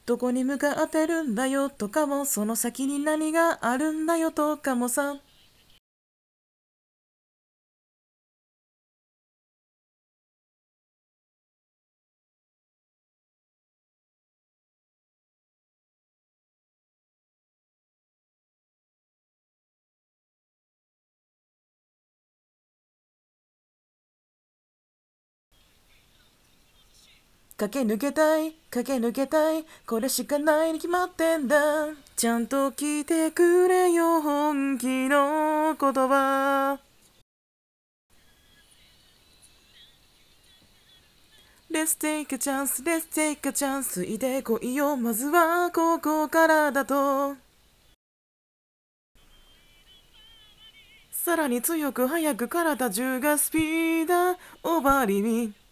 どこに向かってるんだよとかも、その先に何があるんだよとかもさ。駆け抜けたい、駆け抜けたい、これしかないに決まってんだ。ちゃんと聞いてくれよ、本気の言葉。Let's take a chance, let's take a chance いてこいよ、まずはここからだと。さらに強く速く体中がスピードオーバーリミ